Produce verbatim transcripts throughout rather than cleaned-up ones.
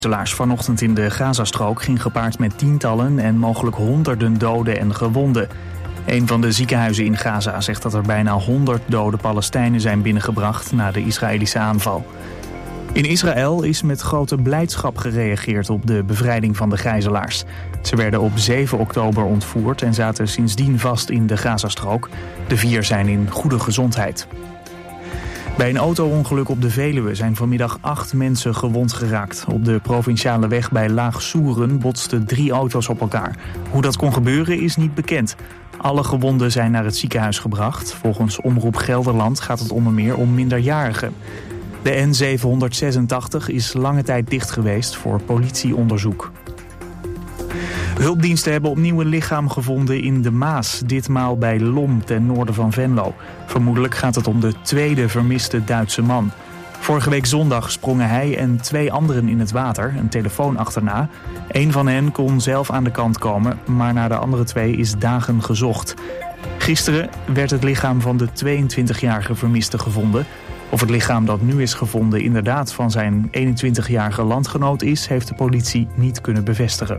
Vanochtend in de Gazastrook ging gepaard met tientallen en mogelijk honderden doden en gewonden. Een van de ziekenhuizen in Gaza zegt dat er bijna honderd dode Palestijnen zijn binnengebracht na de Israëlische aanval. In Israël is met grote blijdschap gereageerd op de bevrijding van de gijzelaars. Ze werden op zeven oktober ontvoerd en zaten sindsdien vast in de Gazastrook. De vier zijn in goede gezondheid. Bij een auto-ongeluk op de Veluwe zijn vanmiddag acht mensen gewond geraakt. Op de provinciale weg bij Laag-Soeren botsten drie auto's op elkaar. Hoe dat kon gebeuren is niet bekend. Alle gewonden zijn naar het ziekenhuis gebracht. Volgens Omroep Gelderland gaat het onder meer om minderjarigen. De N zevenhonderdzesentachtig is lange tijd dicht geweest voor politieonderzoek. Hulpdiensten hebben opnieuw een lichaam gevonden in de Maas. Ditmaal bij Lom, ten noorden van Venlo. Vermoedelijk gaat het om de tweede vermiste Duitse man. Vorige week zondag sprongen hij en twee anderen in het water, een telefoon achterna. Eén van hen kon zelf aan de kant komen, maar naar de andere twee is dagen gezocht. Gisteren werd het lichaam van de tweeëntwintigjarige vermiste gevonden. Of het lichaam dat nu is gevonden inderdaad van zijn eenentwintigjarige landgenoot is, heeft de politie niet kunnen bevestigen.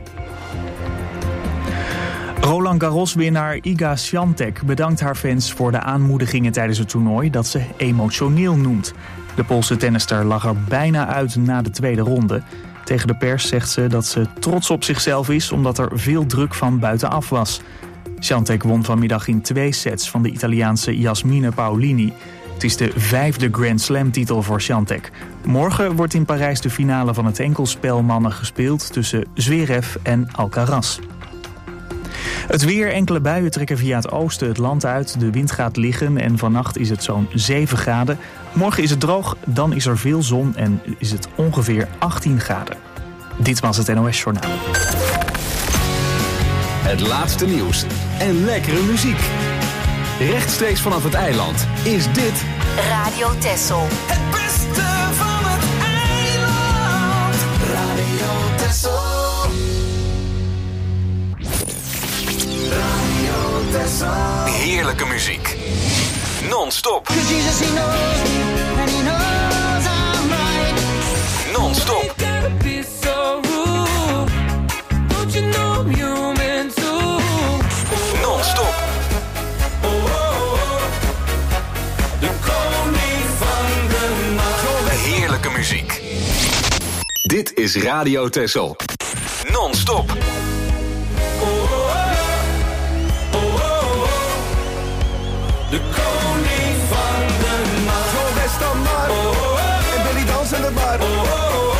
Roland Garros-winnaar Iga Świątek bedankt haar fans voor de aanmoedigingen tijdens het toernooi dat ze emotioneel noemt. De Poolse tennister lag er bijna uit na de tweede ronde. Tegen de pers zegt ze dat ze trots op zichzelf is omdat er veel druk van buitenaf was. Świątek won vanmiddag in twee sets van de Italiaanse Jasmine Paolini. Het is de vijfde Grand Slam-titel voor Świątek. Morgen wordt in Parijs de finale van het enkelspelmannen gespeeld tussen Zverev en Alcaraz. Het weer, enkele buien trekken via het oosten het land uit. De wind gaat liggen en vannacht is het zo'n zeven graden. Morgen is het droog, dan is er veel zon en is het ongeveer achttien graden. Dit was het N O S-journaal. Het laatste nieuws en lekkere muziek. Rechtstreeks vanaf het eiland is dit Radio Texel. Het beste van het eiland. Radio Texel. Radio Texel. heerlijke muziek. Non-stop. Non-stop. Non-stop. Heerlijke muziek. Dit is Radio Texel. Non-stop. De koning van de nacht. Zo best dan maar. Oh, oh, oh. En Billy dans in de bar. Oh, oh, oh.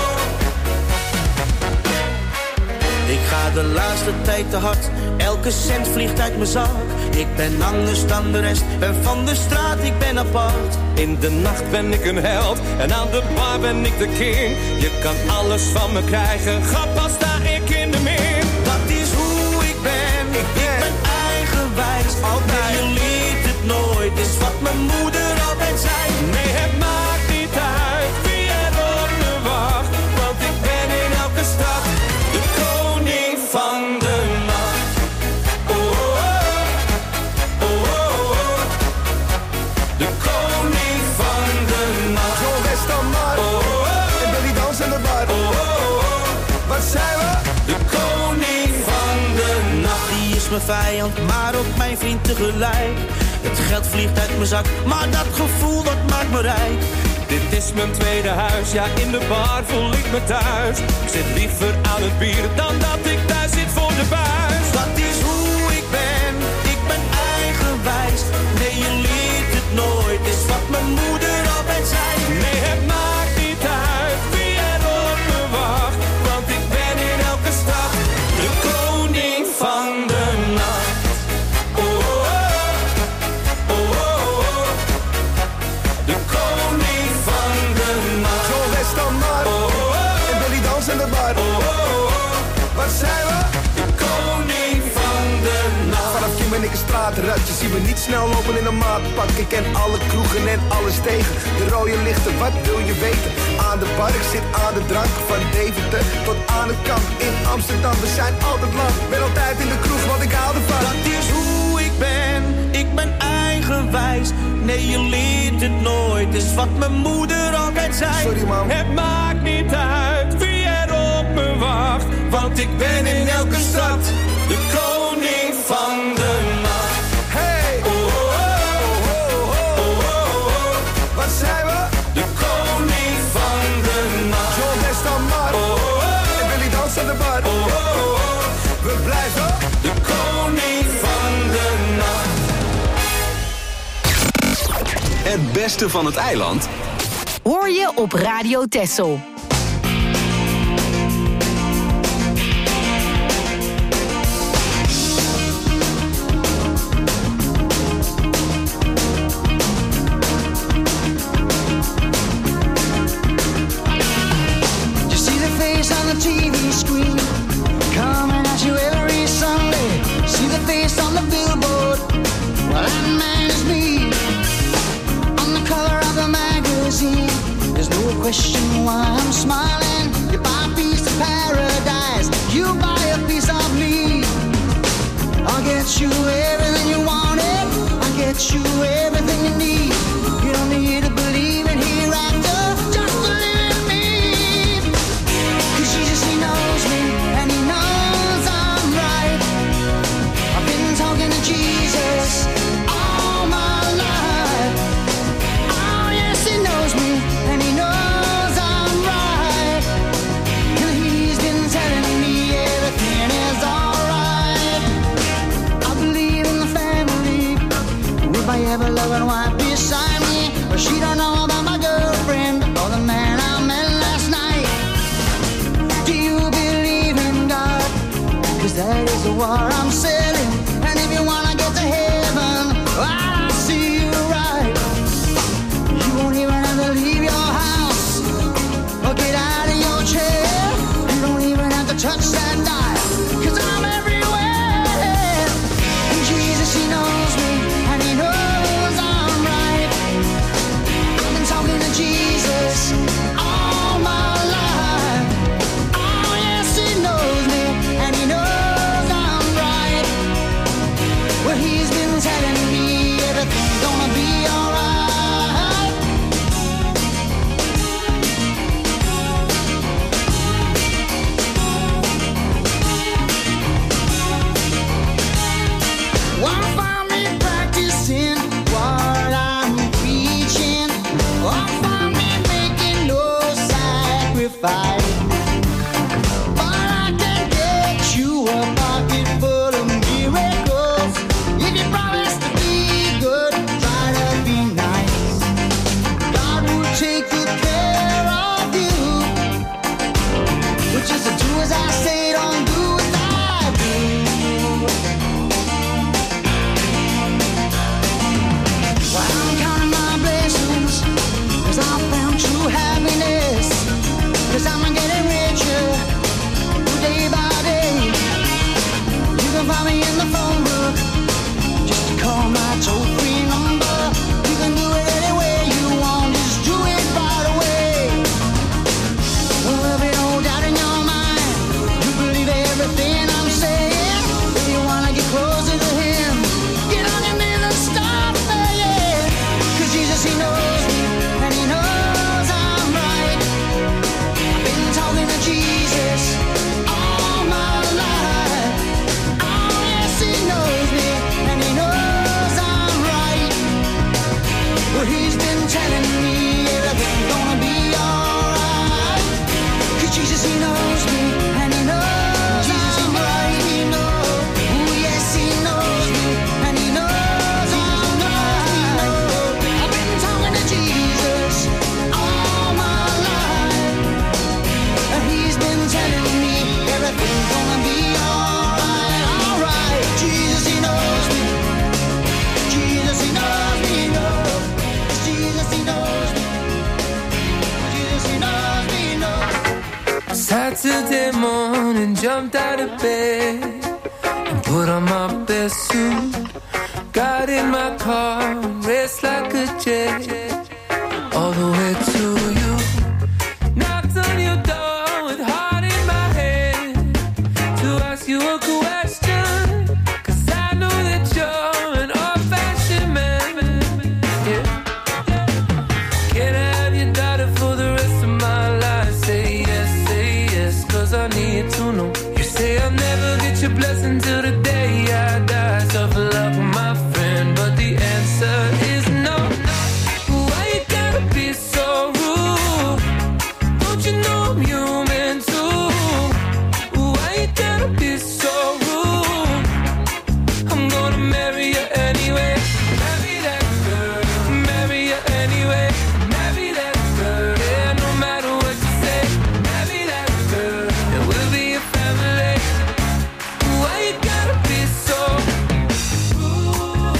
Ik ga de laatste tijd te hard. Elke cent vliegt uit mijn zak. Ik ben anders dan de rest. Ben van de straat, ik ben apart. In de nacht ben ik een held. En aan de bar ben ik de king. Je kan alles van me krijgen. Ga pas sta ik in de min. Dat is hoe ik ben. Ik ben, ik ben eigenwijs. Altijd. Nee, je leert het nooit. Is wat mijn moeder altijd zei. Nee, het maakt niet uit wie er op me wacht. Want ik ben in elke stad de koning van de nacht. Oh, oh, oh, oh, oh, oh. De koning van de nacht. Zo best dan maar. Oh, oh, oh. En Billy dans in de bar. Oh, oh, oh. Wat zijn we? De koning van de nacht. Die is mijn vijand, maar ook mijn vriend tegelijk. Het geld vliegt uit mijn zak, maar dat gevoel dat maakt me rijk. Dit is mijn tweede huis, ja in de bar voel ik me thuis. Ik zit liever aan het bier dan dat ik thuis zit voor de buis. Dat is hoe ik ben, ik ben eigenwijs. Nee, je leert het nooit, is wat mijn moeder altijd zei. Nee, het maakt niet uit wie er op me wacht. Want ik ben in elke stad de koning van de nacht. Oh, oh, oh, oh, oh, oh. De koning van de nacht. Zo best dan maar. Oh, oh, oh. En Billy dans in de bar. Oh, oh, oh. Wat zijn we? De koning van de nacht. Vanaf Kim en ik een straatrat. Je ziet me niet snel lopen in een maatpak. Ik ken alle kroegen en alles tegen. De rode lichten, wat wil je weten? Aan de bar, ik zit aan de drank. Van Deventer tot aan het kamp in Amsterdam. We zijn altijd lang, ben altijd in de kroeg, want ik hou ervan. Dat is hoe ik ben, ik ben eigenwijs. Nee, je leert het nooit, is wat mijn moeder altijd zei. Sorry, mam. Het maakt niet uit wie er op ik ben in elke stad de koning van de nacht. Hey! Oh, oh, oh, oh, oh, oh, oh. Wat zijn we? De koning van de nacht. John Westerman. Oh, oh, oh. En Willy Dans aan de bar. Oh, oh, oh. We blijven de koning van de nacht. Het beste van het eiland hoor je op Radio Texel. On the T V screen, coming at you every Sunday. See the face on the billboard, well that man is me. On the cover of the magazine, there's no question why I'm smiling. You buy a piece of paradise, you buy a piece of me. I'll get you everything you wanted, I'll get you everything you need. You don't need to believe in hereafter, just believe in me. Jesus, he knows me, and he knows I'm right. I've been talking to Jesus all my life. Oh, yes, he knows me, and he knows I'm right. And he's been telling me everything is alright. I believe in the family, with my ever-loving wife beside me. But she don't know about my girlfriend, or the man I met last night. Do you believe in God? Cause that is the war I'm selling. And if you wanna get to heaven, I'll see you right. You won't even have to leave your house or get out of your chair. You don't even have to touch that dial, cause I'm everywhere. And Jesus, he knows me, and he knows I'm right. I've been talking to Jesus all my life. Oh yes, he knows me, and he knows I'm right. Well, he's been telling me everything's gonna be alright. Won't find me practicing what I'm preaching. Won't find me making no sacrifice. But I can get you a pocket full of miracles. If you promise to be good, try to be nice. God will take good care of you. But just to do as I say, don't do as I do. Well, I'm counting my blessings, cause I found true happiness. Cause I'm getting richer day by day. You can find me in the phone book, just call my toll-free number. You can do it any way you want, just do it right away. There'll be no doubt in your mind, you believe everything I'm saying. If you wanna get closer to him, get on your knees and start praying. Cause Jesus, he knows me, and he knows I'm right. I've been talking to Jesus all my life. Oh yes, he knows me, and he knows I'm right. Well, he's been telling me everything's gonna be alright. Cause Jesus, he knows me, and he knows I'm right. Oh yes, he knows me, and he knows I'm right. I've been talking to Jesus all my life. And he's been telling me everything's gonna be alright, alright. Jesus, he knows me. Jesus, he knows me, he knows. Jesus, he knows me. Jesus, he knows me, he knows. Saturday morning, jumped out of bed and put on my best suit. Got in my car, raced like a jet all the way to you. Knocked on your door with heart in my head to ask you a question. Cause I know that you're an old-fashioned man. Yeah. Can I have your daughter for the rest of my life? Say yes, say yes, cause I need to know. You say I'll never get your blessing till the day I die. Tough luck, my friend, but the answer is no. Why you gotta be so rude? Don't you know I'm human too? Why you gotta be so rude? I'm gonna marry you anyway. Marry that girl. Marry you anyway. Marry that girl. Yeah, no matter what you say. Marry that girl. And we'll be a family. Why you gotta be so rude?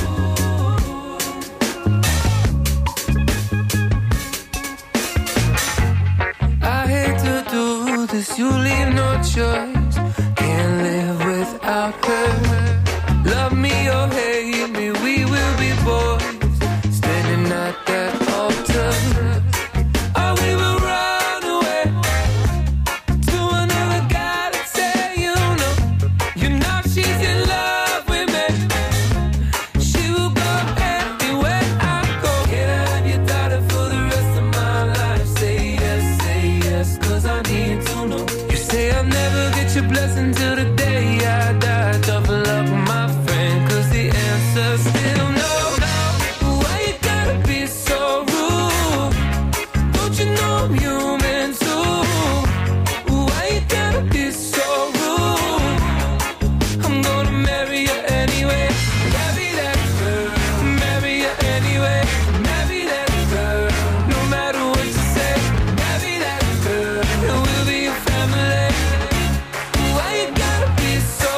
I hate to do this, you leave no choice. Can't live without her. Love me or hate me, we will be boys. Standing at that altar. Or we will run away to another guy that say you know. You know she's in love with me. She will go anywhere I go. Can I have your daughter for the rest of my life? Say yes, say yes, cause I need to know. You say I'll never get your blessing till the day I die. Tough luck, my friend, cause the answer's still no. Why you gotta be so rude? Don't you know I'm human too? Why you gotta be so rude? I'm gonna marry you anyway. Marry that girl. Marry you anyway. Marry that girl. No matter what you say. Marry that girl. And we'll be a family. Why you gotta be so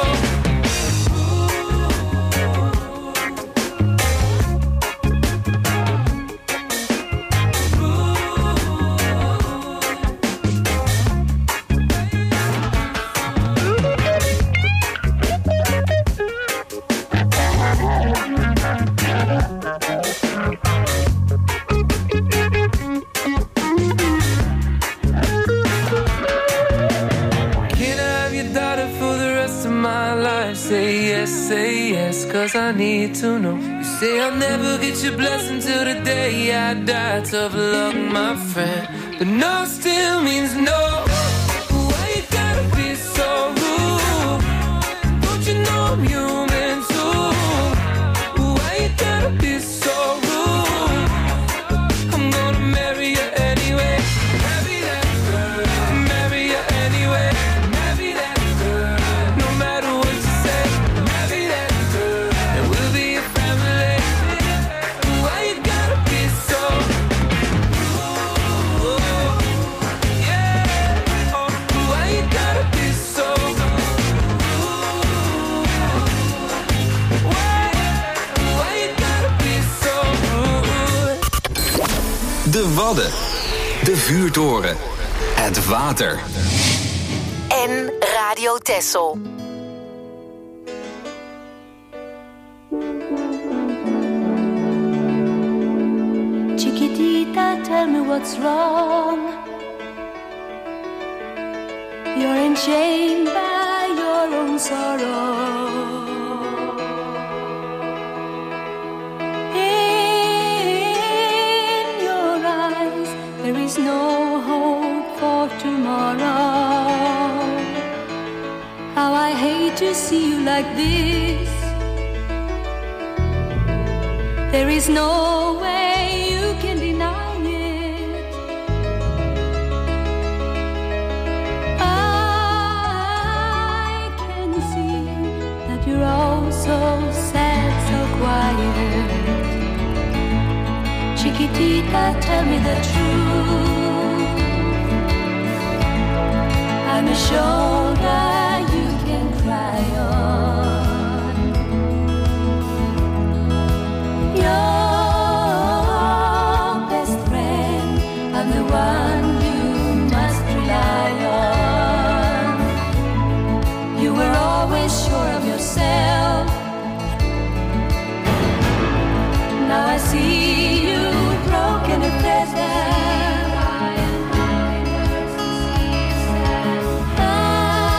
Can I have your daughter for the rest of my life? Say yes, say yes, cause I need to know. You say I'll never get your blessing till the day I die. Tough luck, my friend, but no still means no. Why you gotta be so rude? Don't you know I'm human too? Why you gotta be so rude? I'm gonna marry you anyway. Marry that girl. Marry you anyway. Marry that girl. No matter what you say. Marry that girl. And we'll be a family. Why you gotta be so rude? Yeah. Oh, why you gotta be so rude? Why? Why you gotta be so rude? De Wadden. De vuurtoren. Het water. En Radio Texel. Chiquitita, tell me what's wrong. You're enchained by your own sorrow. In your eyes, there is no hope for tomorrow. How I hate to see you like this. There is no way you can deny it. I can see that you're all so sad, so quiet. Chiquitita, tell me the truth. I'm a shoulder you can cry on. Your best friend, I'm the one you must rely on. You were always sure of yourself. Now I see you broken and feathered.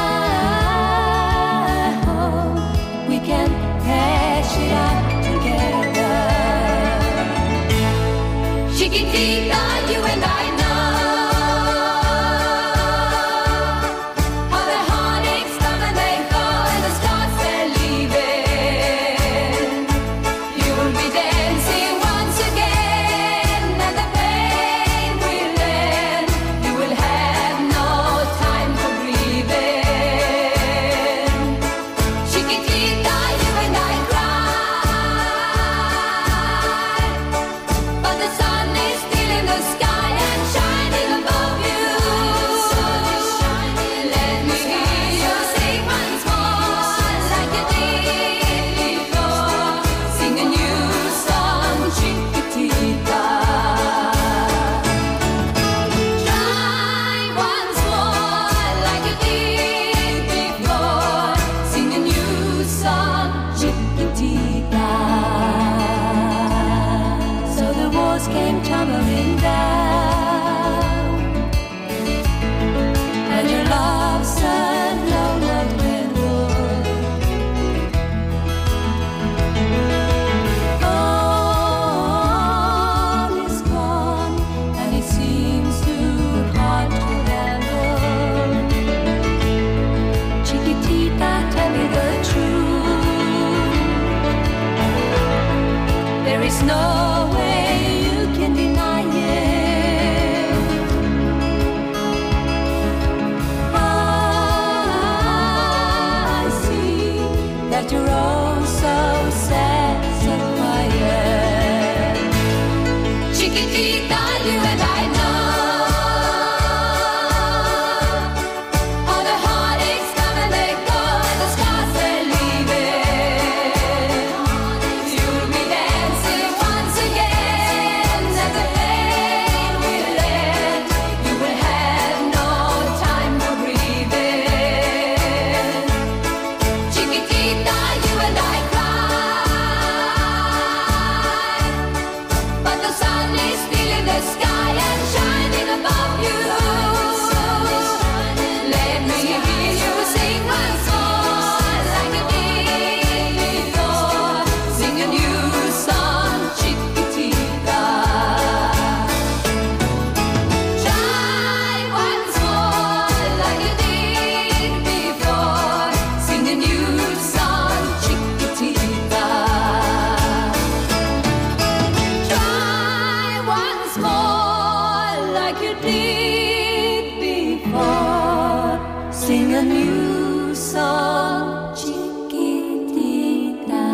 sing a new song, chiquitita.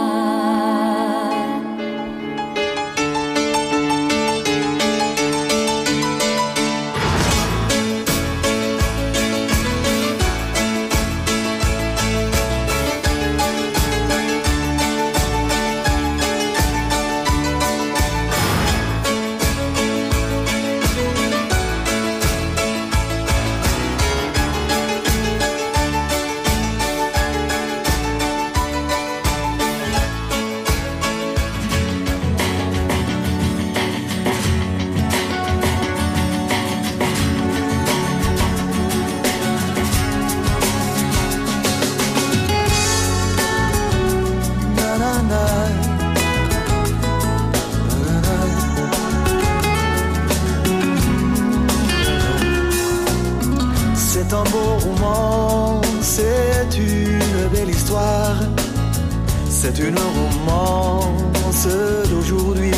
C'est un beau roman, c'est une belle histoire, c'est une romance d'aujourd'hui.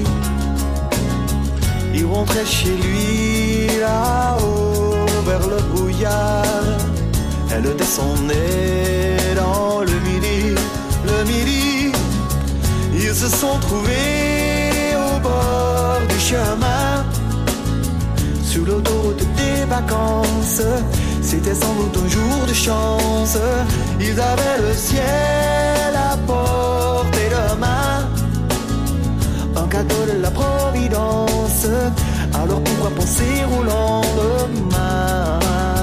Il rentrait chez lui là-haut vers le brouillard, elle descendait dans le midi, le midi. Ils se sont trouvés au bord du chemin, sur l'autoroute des vacances. C'était sans doute un jour de chance. Ils avaient le ciel à portée de main, un cadeau de la Providence. Alors pourquoi penser au lendemain?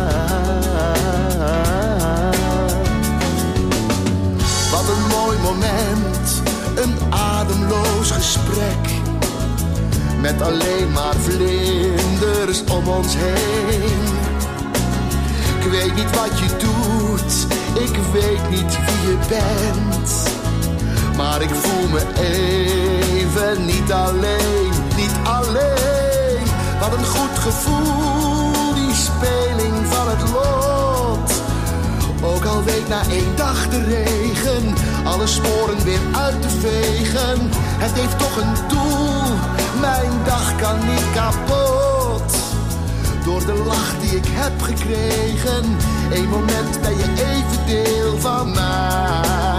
Wat een mooi moment, een ademloos gesprek, met alleen maar vlinders om ons heen. Ik weet niet wat je doet, ik weet niet wie je bent, maar ik voel me even niet alleen, niet alleen. Wat een goed gevoel, die speling van het lot. Ook al week na één dag de regen alle sporen weer uit te vegen. Het heeft toch een doel, mijn dag kan niet kapot. Door de lach die ik heb gekregen, één moment ben je even deel van mij.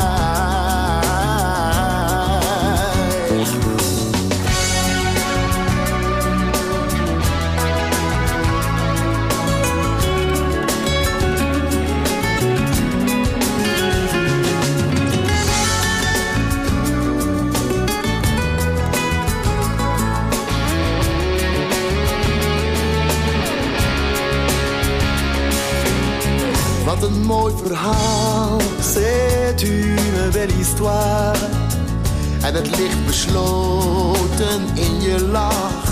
Wat een mooi verhaal, c'est une belle histoire, en het ligt besloten in je lach.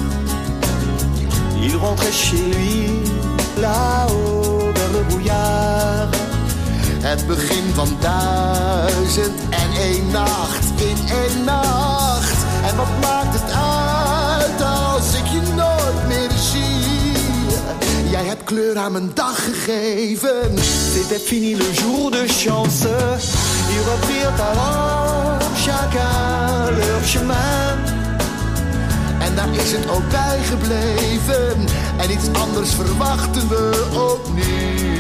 Il rentrait chez lui là-haut vers le brouillard. Het begin van duizend en één nacht in één nacht. En wat maakt het uit als ik je nooit meer zie? Jij hebt kleur aan mijn dag gegeven. C'était fini le jour de chance. Ils reprirent alors chacun leur chemin. En daar is het ook bij gebleven. En iets anders verwachten we ook niet.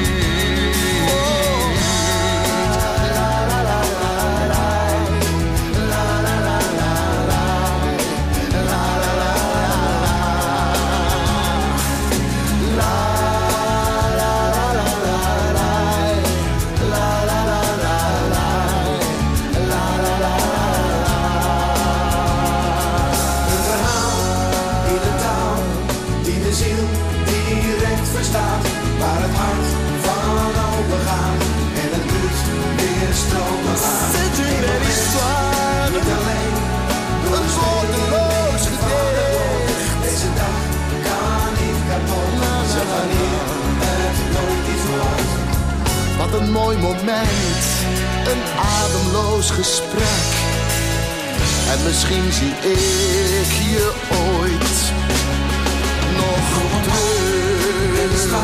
Een mooi moment, een ademloos gesprek. En misschien zie ik je ooit nog terug.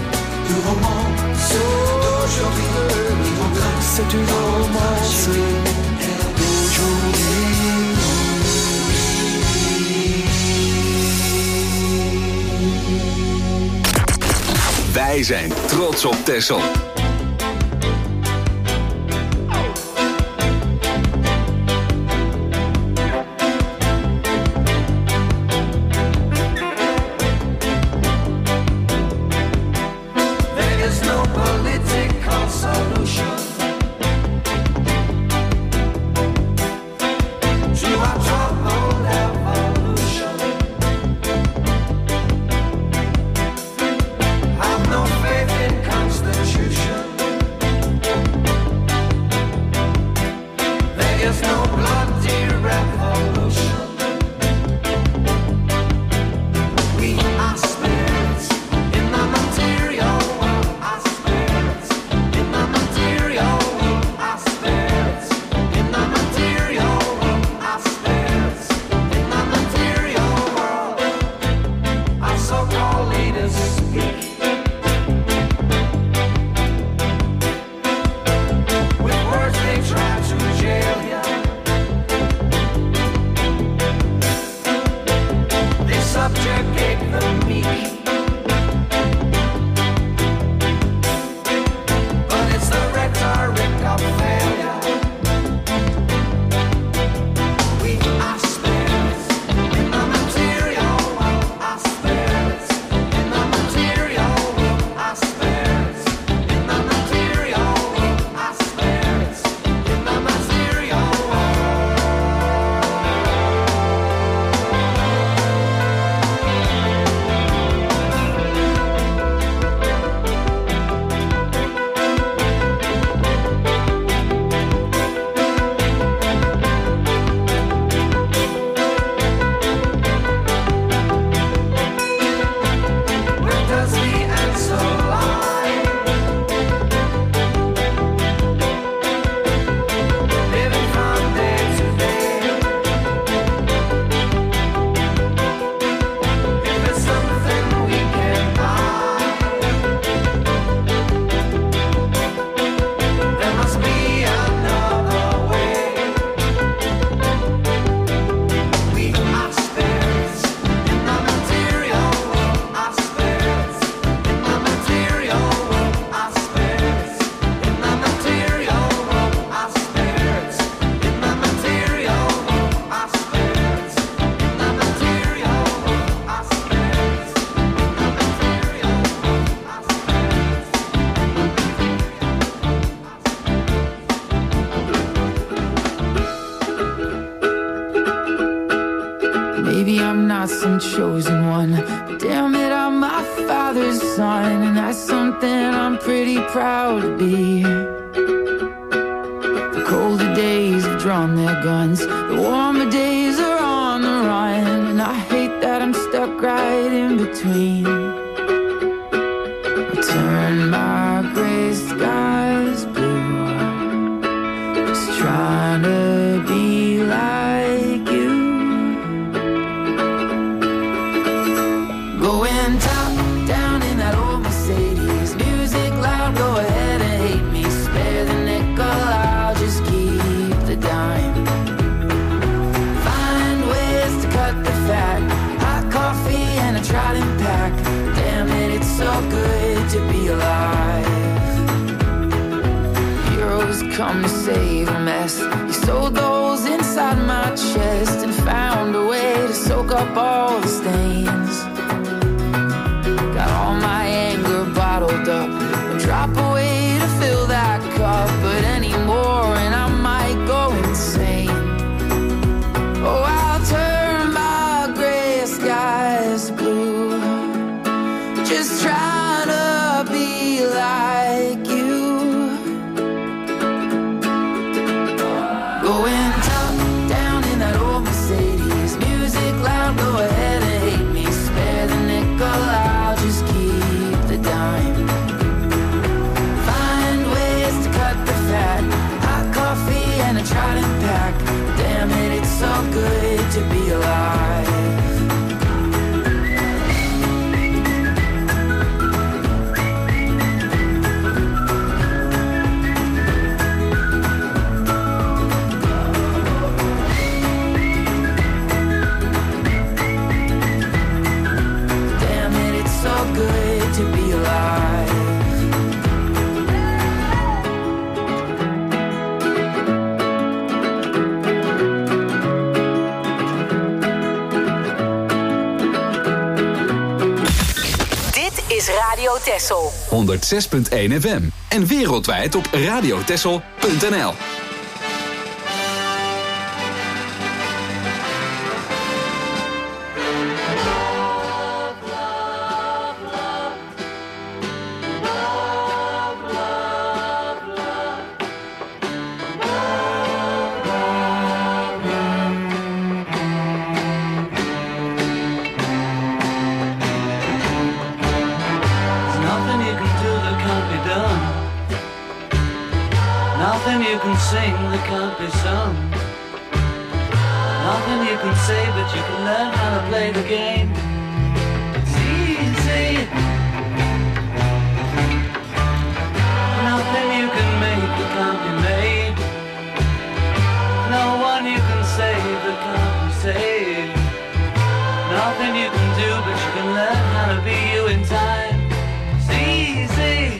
C'est une romance d'aujourd'hui. Wij Wij zijn trots op Texel. Chosen one, but damn it, I'm my father's son, and that's something I'm pretty proud to be. The colder days have drawn their guns, the warmer days are on the run, and I hate that I'm stuck right in between. I turn my gray skies blue, just trying to be like you. Going top down in that old Mercedes, music loud, go ahead and hate me. Spare the nickel, I'll just keep the dime. Find ways to cut the fat, hot coffee and a trident pack. Damn it, it's so good to be alive. Heroes come to save a mess. You sewed those inside my chest and found a way to soak up all the stains. Got all my anger bottled up, I'll drop away to fill that cup, but anymore and I might go insane. Oh, I'll turn my gray skies blue, just trying to be like you. Going top down in that old Mercedes, music loud, go ahead and hate me. Spare the nickel, I'll just keep the dime. Texel. honderdzes punt één F M. En wereldwijd op radiotexel punt n l. Nothing you can sing that can't be sung. Nothing you can say, but you can learn how to play the game. It's easy. Nothing you can make that can't be made. No one you can save that can't be saved. Nothing you can do, but you can learn how to be you in time. It's easy.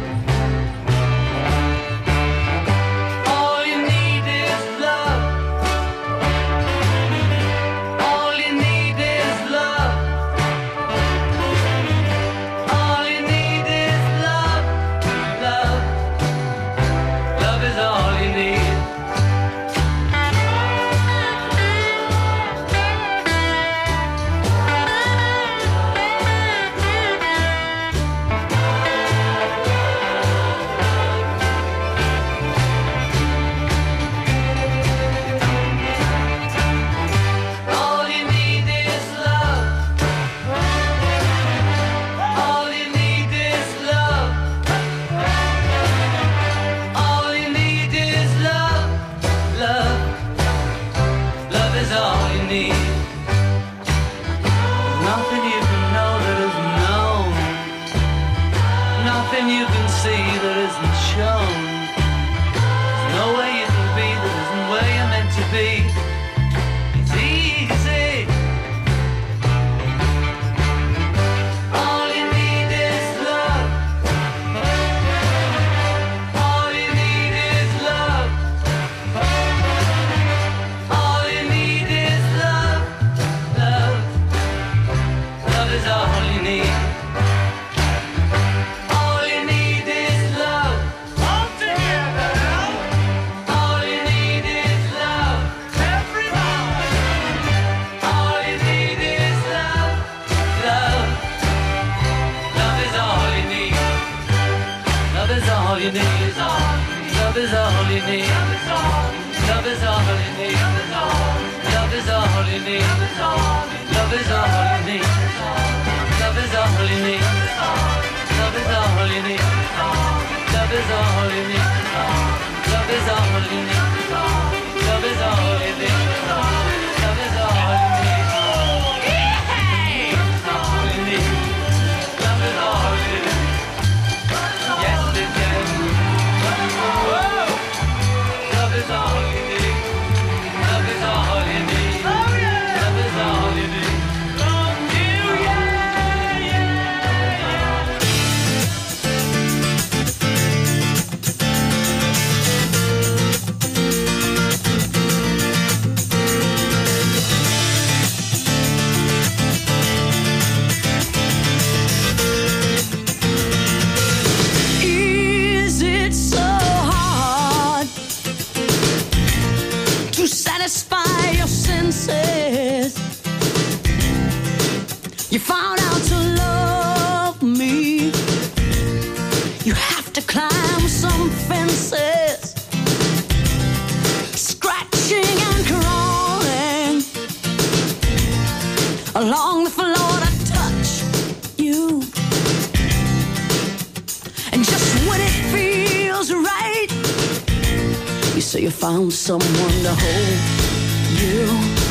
Found someone to hold you.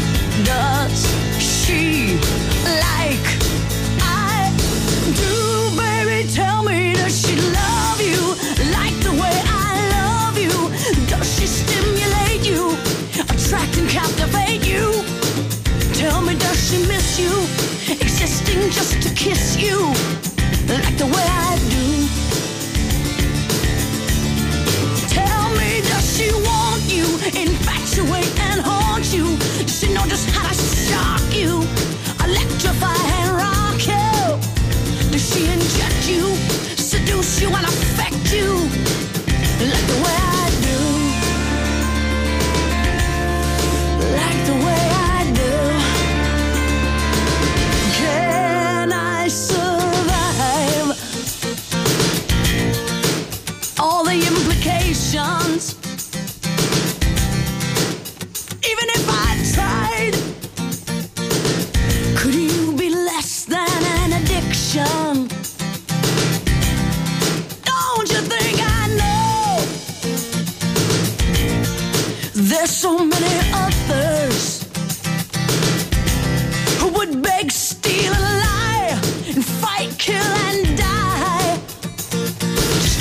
Does she like I do, baby? Tell me, does she love you like the way I love you? Does she stimulate you, attract and captivate you? Tell me, does she miss you, existing just to kiss you like the way I do? Tell me, does she want you, infatuate and haunt you? Does she know just how to shock you, electrify and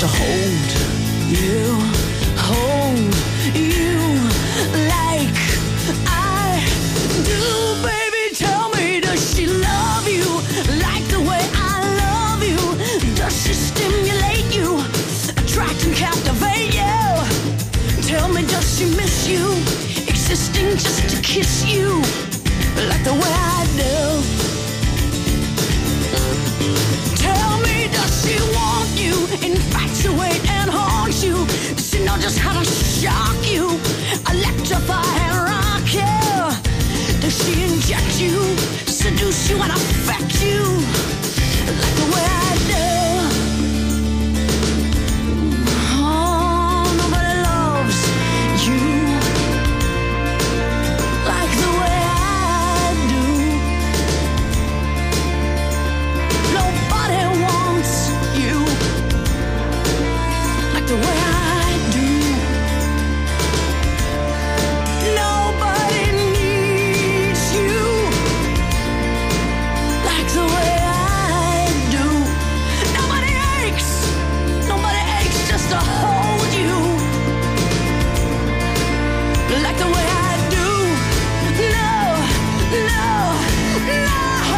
to hold you, hold you like I do. Baby, tell me, does she love you like the way I love you? Does she stimulate you, attract and captivate you? Tell me, does she miss you, existing just to kiss you like the way I do? Tell me, does she want you, infatuate and haunt you? Does she know just how to shock you, electrify and rock you? Does she inject you, seduce you and affect you like the way I do? Oh, nobody loves you like the way I do. Nobody wants you like the way I do. Nobody needs you like the way I do. Nobody aches, nobody aches just to hold you like the way I do. No, no, no.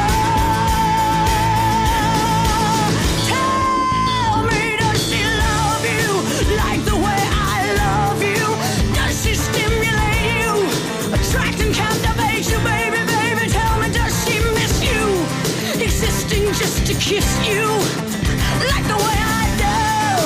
Tell me, does she love you like the way I love you? Does she stimulate you, attract and captivate you? Baby, baby, tell me, does she miss you, existing just to kiss you like the way I do?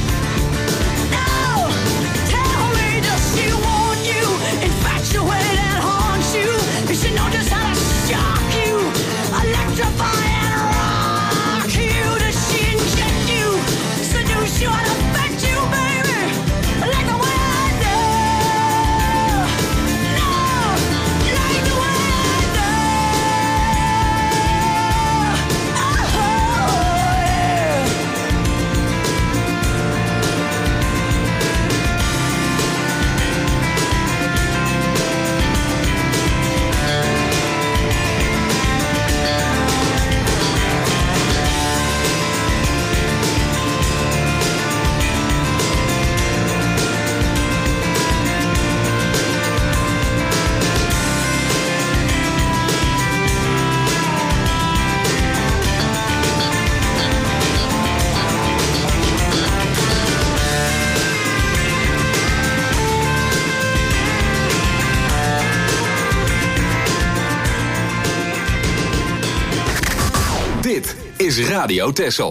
No, tell me, does she want you, infatuate and haunt you? Does she know just how to shock you, electrify and rock you? Does she inject you, seduce you and affect you, baby, like the way I do? No, like the way I do. Oh, yeah. Dit is Radio Texel.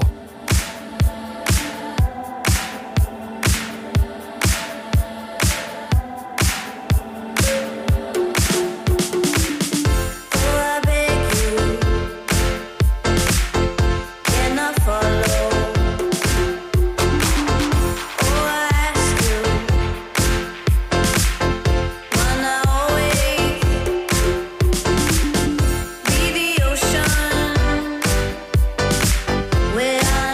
Where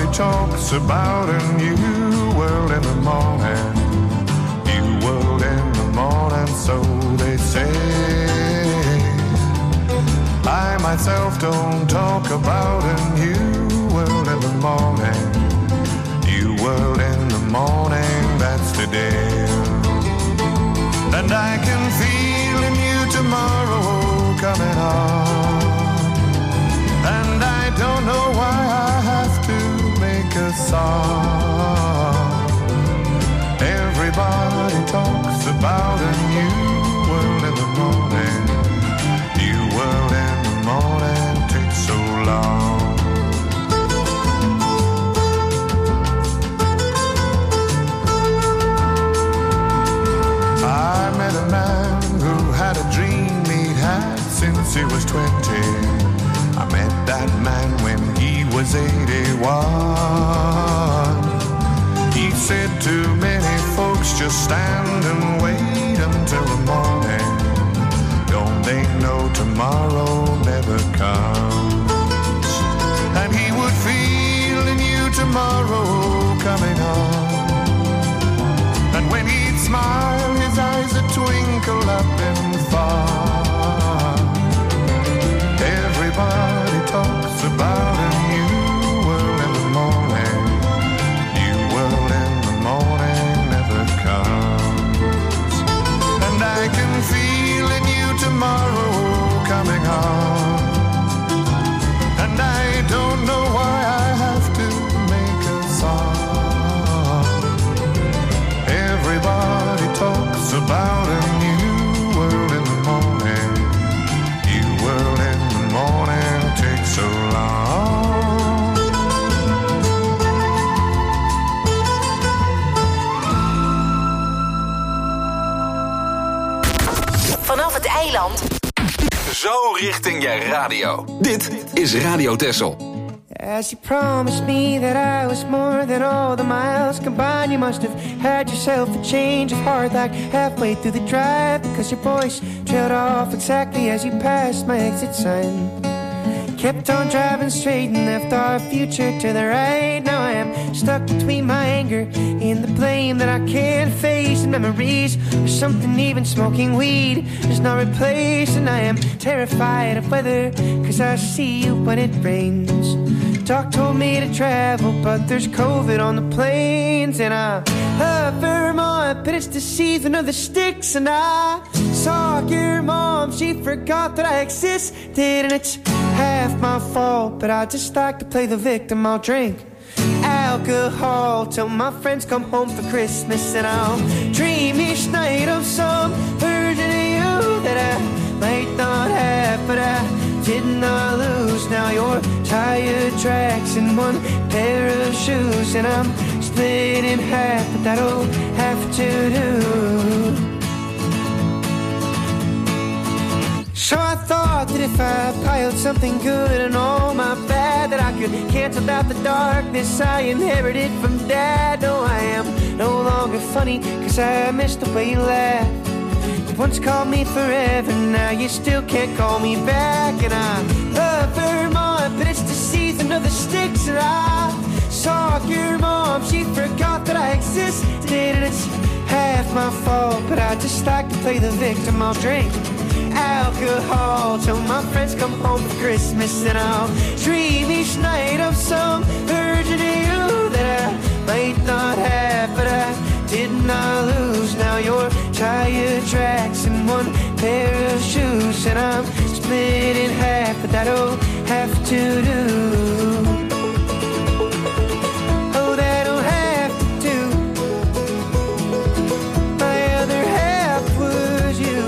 talks about a new world in the morning. New world in the morning, so they say. I myself don't talk about a new world in the morning. New world in the morning, that's today. And I can feel a new tomorrow coming on. And I don't know why I have to make a song. Everybody talks about a new world in the morning. New world in the morning takes so long. I met a man who had a dream he'd had since he was twenty. I met that man when he was eighty-one. He said to many folks, just stand and wait until the morning. Don't they know tomorrow never comes? And he would feel a new tomorrow coming on. And when he'd smile, his eyes would twinkle up and far. Everybody talks about a new world in the morning. New world in the morning never comes. And I can feel a new tomorrow coming on. And I don't know why I have to make a song. Everybody talks about a new world in the morning. New world in the morning takes so long. Vanaf het eiland. Zo richting je radio. Dit is Radio Texel. As you promised me that I was more than all the miles combined, you must have had yourself a change of heart like halfway through the drive, because your voice trailed off exactly as you passed my exit sign. Kept on driving straight and left our future to the right. Now I am stuck between my anger and the blame that I can't face, and memories or something even smoking weed does not replace. And I am terrified of weather, cause I see you when it rains. Doc told me to travel, but there's COVID on the planes. And I love Vermont, but it's the season of the sticks. And I saw your mom, she forgot that I existed. And it's half my fault, but I just like to play the victim. I'll drink alcohol till my friends come home for Christmas. And I'll dream each night of some version of you that I might not have, but I did not lose. Now your tire tracks in one pair of shoes, and I'm split in half, but that'll have to do. So I thought that if I piled something good and all my bad, that I could cancel out the darkness I inherited from Dad. No, I am no longer funny, cause I missed the way you laughed. You once called me forever, now you still can't call me back. And I love Vermont, but it's the season of the sticks. And I saw your mom, she forgot that I existed. And it's half my fault, but I just like to play the victim. I'll drink alcohol till my friends come home for Christmas. And I'll dream each night of some version of you that I might not have, but I did not lose. Now your tire tracks in one pair of shoes, and I'm split in half, but that'll have to do. Oh, that'll have to do. My other half was you.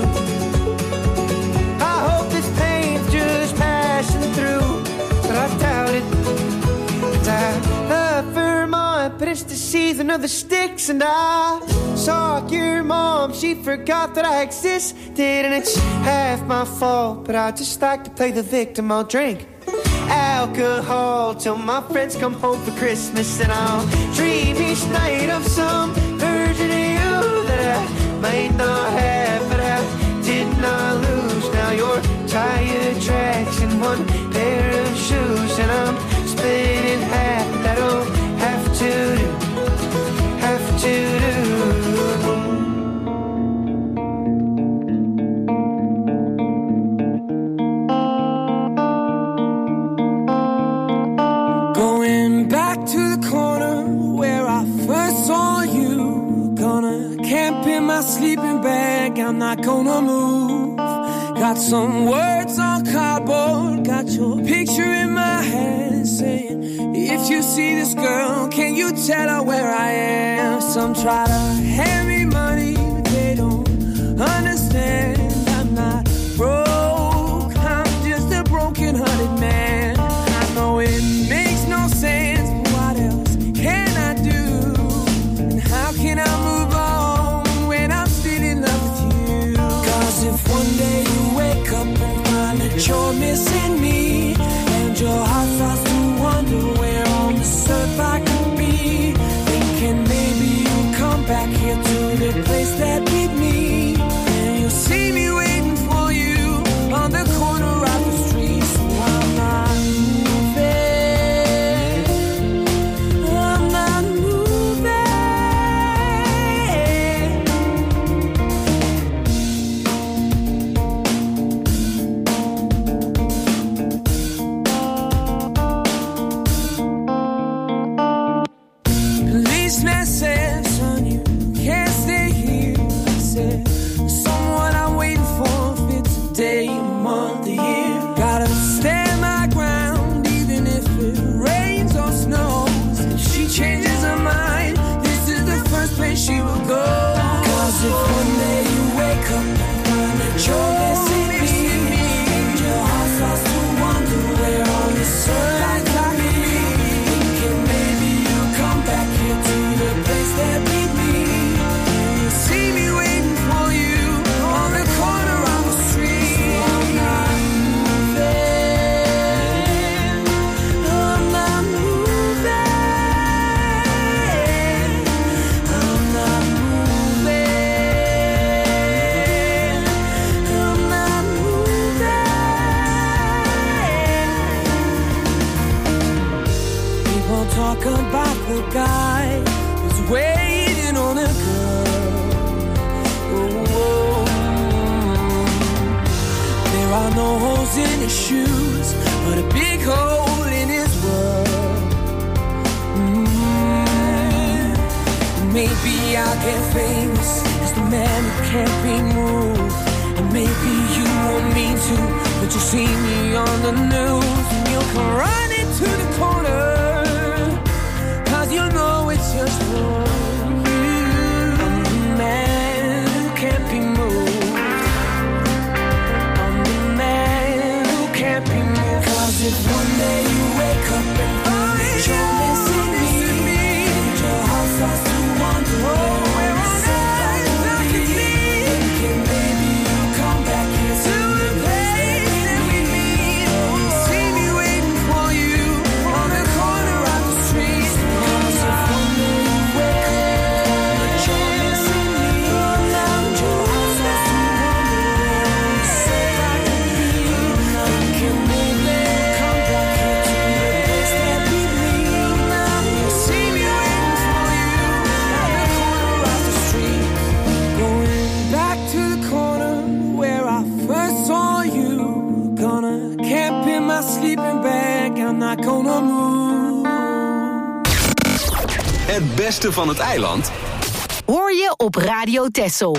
I hope this pain's just passing through, but I doubt it. I love Vermont, but it's the season of the sticks. And I saw your mom, she forgot that I existed. And it's half my fault, but I just like to play the victim. I'll drink alcohol till my friends come home for Christmas. And I'll dream each night of some version of you that I might not have, but I did not lose. Now your tire tracks in one pair of shoes, and I'm split in half, that'll sleeping bag, I'm not gonna move. Got some words on cardboard, got your picture in my hand, saying, if you see this girl, can you tell her where I am? Some try to hand me money, but they don't understand. I'm not broke, I'm just a broken-hearted man. I know it makes no sense, but what else can I do? And how can I move on when I'm still in love with you? Cause if one day you wake up and find that you're missing me, and your heart starts to wonder where on this earth I could be, thinking maybe you'll come back here to the place that beat me, and you'll see me waiting for you on the corner of the street. So I'm not moving, I'm not moving. Policeman said, son, you can't stay here. I said, someone I'm waiting for fits a day, a month, a year. Gotta stand my ground, even if it rains or snows. If she changes her mind, this is the first place she will go. Cause if one day you wake up and find that you're missing me, and your heart starts to wonder where on this earth I could be, thinking maybe you'll come back here to the place that beat me, and you'll see me waiting for you on the corner of the street. So I'm not moving, I'm not moving, I'm not moving, I'm not moving. People talk about the guy who's waiting on a girl. Oh, there are no holes in his shoes, but a big hole in his world. Mm. Maybe I'll get famous as the man who can't be moved, and maybe you want me to, but you see me on the news, and you'll come running to the corner, cause you know it's just for you. I'm the man who can't be moved, I'm the man who can't be moved. Cause if one day you wake up and find that you're missing me, and your heart starts to wonder where on earth I could be, thinking maybe you'll come back here to the place that we meet, and see me waiting for you on the corner of the street. Cause if one day you wake up and you're missing me, and your heart starts to wonder where on this earth I could be, thinking maybe you'll come back here to the place that beat me, and you'll see me waiting for you on the corner of the street. Going back to the corner where I first saw you. Gonna camp in my sleeping bag, I'm not gonna move. Het beste van het eiland Hoor je op Radio Texel.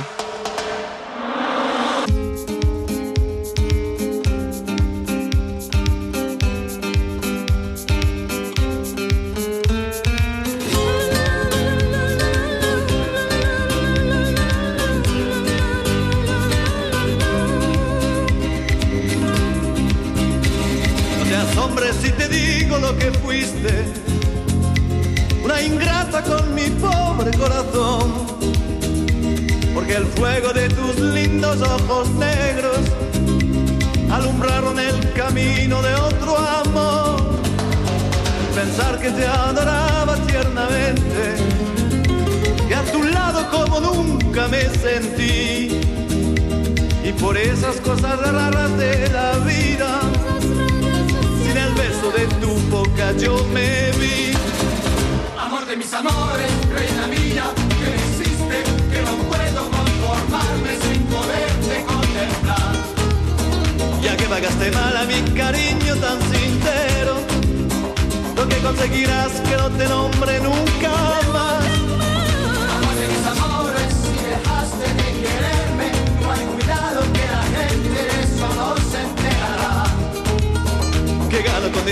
No te asombres si te digo lo que fuiste, una ingrata con mi pobre corazón, porque el fuego de tus lindos ojos negros alumbraron el camino de otro amor. Pensar que te adoraba tiernamente, que a tu lado como nunca me sentí, y por esas cosas raras de la vida, sin el beso de tu boca yo me vi. Amor de mis amores, reina mía, que me hiciste, que no puedo conformarme sin poderte contemplar. Ya que pagaste mal a mi cariño tan sincero, lo que conseguirás que no te nombre nunca más. Amor de mis amores, si dejaste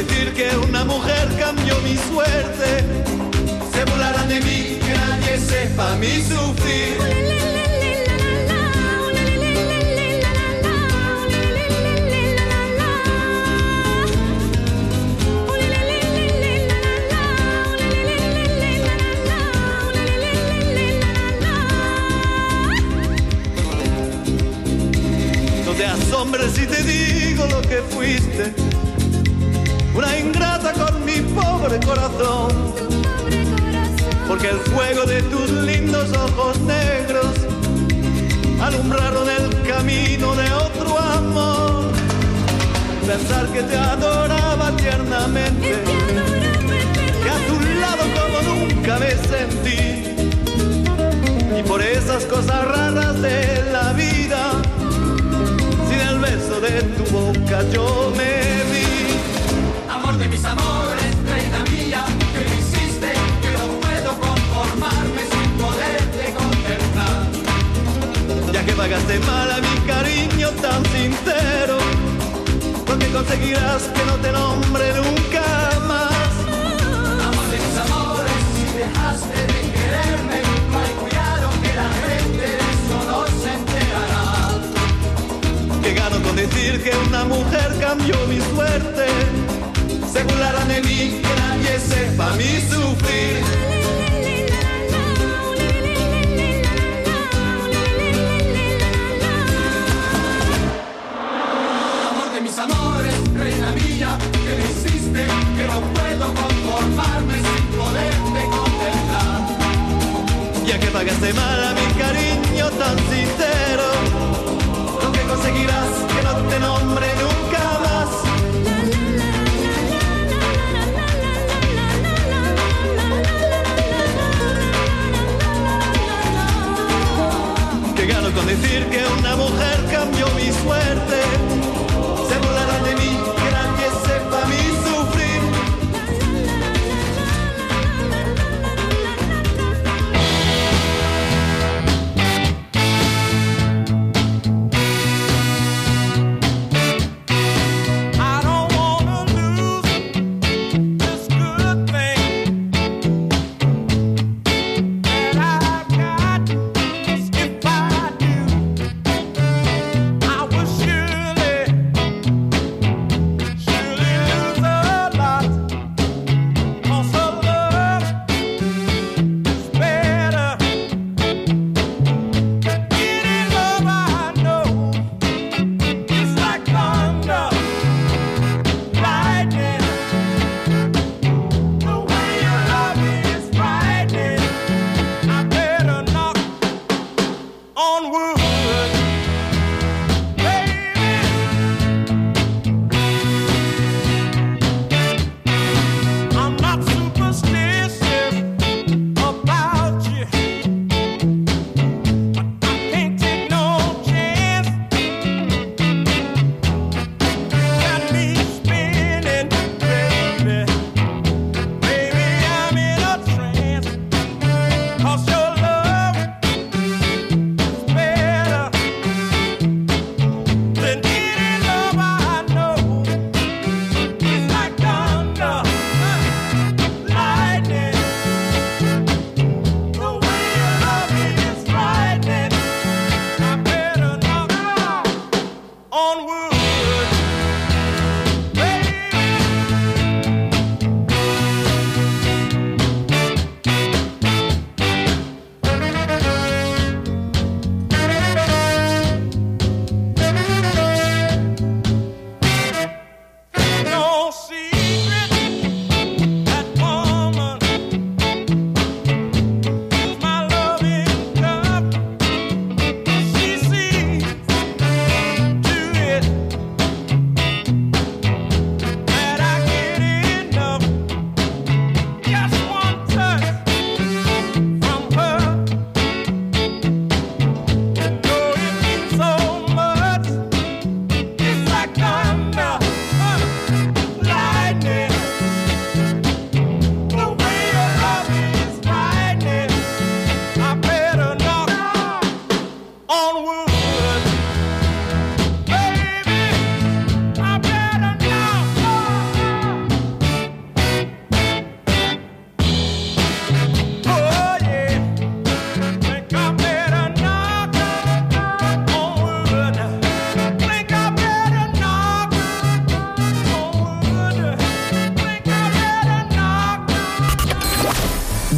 decir que una mujer cambió mi suerte. Se burlarán de mí, que nadie sepa mi sufrir. No te asombres si te digo lo que fuiste, una ingrata con mi pobre corazón, porque el fuego de tus lindos ojos negros alumbraron el camino de otro amor. Pensar que te adoraba tiernamente, que a tu lado como nunca me sentí, y por esas cosas raras de la vida, sin el beso de tu boca yo me vi. Amor de mis amores, reina mía, que me hiciste, que no puedo conformarme sin poderte contemplar. Ya que pagaste mal a mi cariño tan sincero, porque conseguirás que no te nombre nunca más. Amor de mis amores, si dejaste de quererme, no hay cuidado que la gente de eso no se enterará. Que gano con decir que una mujer cambió mi suerte. Se burlarán de mí, que nadie sepa mi sufrir. Amor de mis amores, reina mía, que me hiciste, que no puedo conformarme sin poderte contemplar. Ya que pagaste mal a mi cariño tan sincero, lo que conseguirás que no te nombre nunca más. Que gano con decir que una mujer cambió mi suerte. Se burlarán de mí, que nadie sepa mi sufrir. I wish you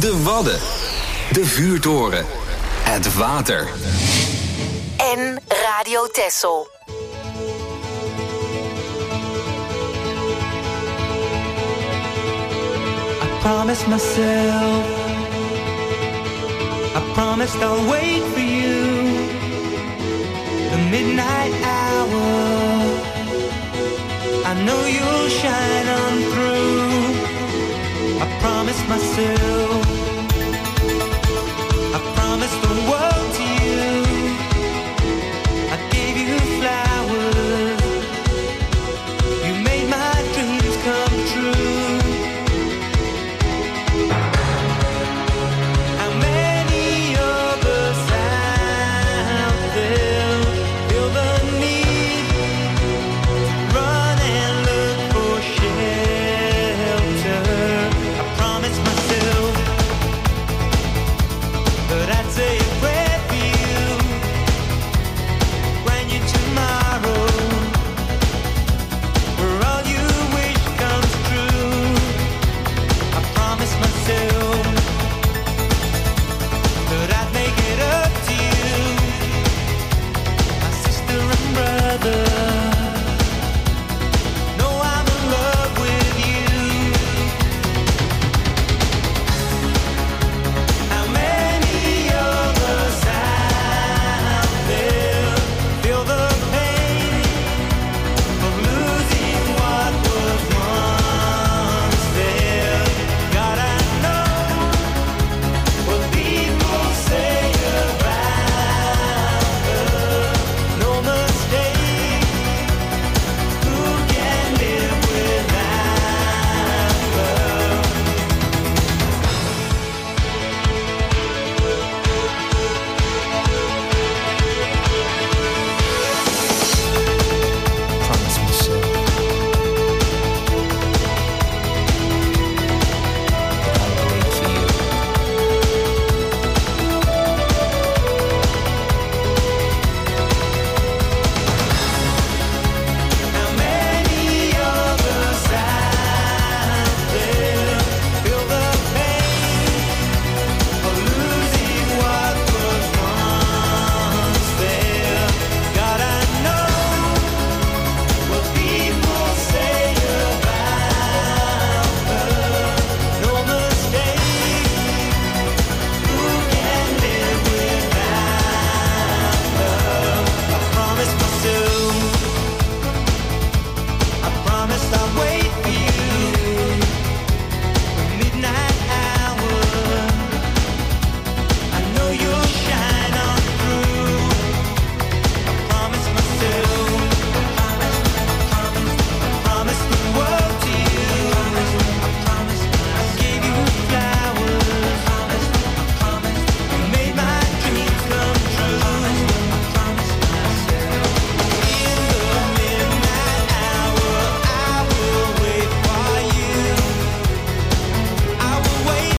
De Wadden. De vuurtoren. Het water. En Radio Texel. I promised myself, I promised I'll wait for you. The midnight hour, I know you'll shine on through. I promised myself, I promised the world